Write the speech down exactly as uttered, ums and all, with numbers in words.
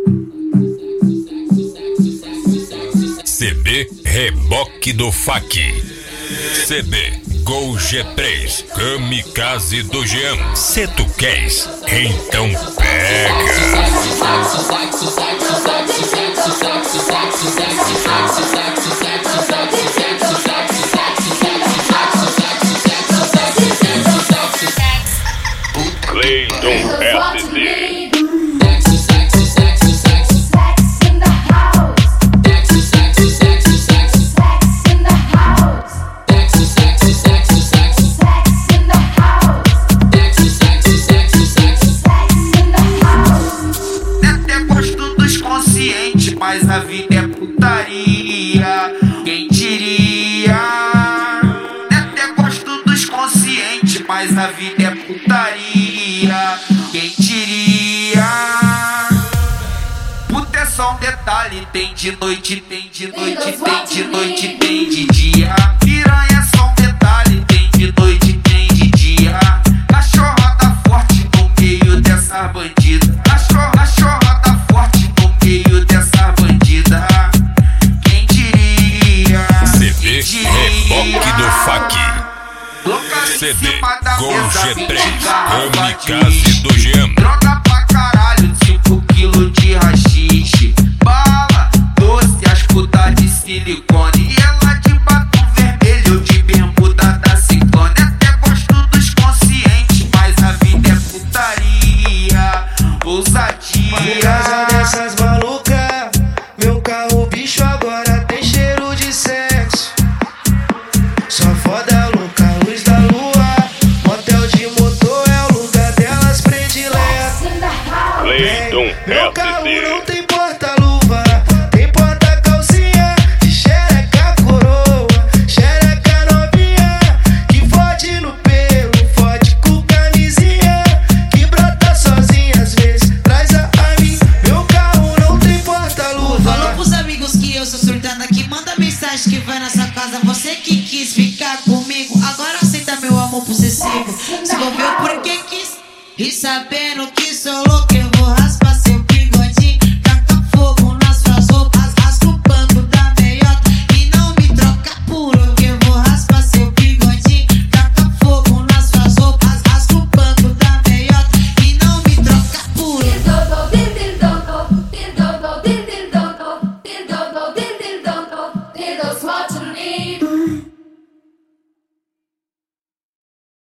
C B Reboque do F A Q. C B Gol G três Kamikaze do Jean. Se tu queres, então pega. Cleiton S D. Mas a vida é putaria, quem diria? Até gosto dos conscientes, mas a vida é putaria, quem diria? Puta é só um detalhe, tem de noite, tem de noite, tem de noite, tem de dia. Piranha é só um detalhe, tem de noite, tem de dia. Cachorra tá forte no meio dessa bandida. Cachorra, cachorra tá forte no meio dessa bandida. Quem diria? C B Reboque do F A Q. C B Gol G três Kamikaze do Jean. Droga pra caralho, cinco quilos de rachixe. Bala, doce, as putas de silicone. E ela de batom vermelho, de bermuda da Ciclone. Até gosto dos conscientes, mas a vida é putaria, ousadia. Por causa dessas malucas, meu carro bicho agora tem cheiro de sexo. Só foda louca, luz da lua. Motel de motor é o lugar delas predileto. Meu carro não tem porta-luva, tem porta-calcinha de xereca coroa, xereca novinha, que fode no pelo, fode com camisinha, que brota sozinha às vezes, traz a mim. Meu carro não tem porta-luva. Falou pros amigos que eu sou surtada aqui, manda mensagem que vai nessa casa. Você que quis ficar comigo, agora aceita meu amor possessivo. Se envolveu porque quis, e sabendo que sou louco.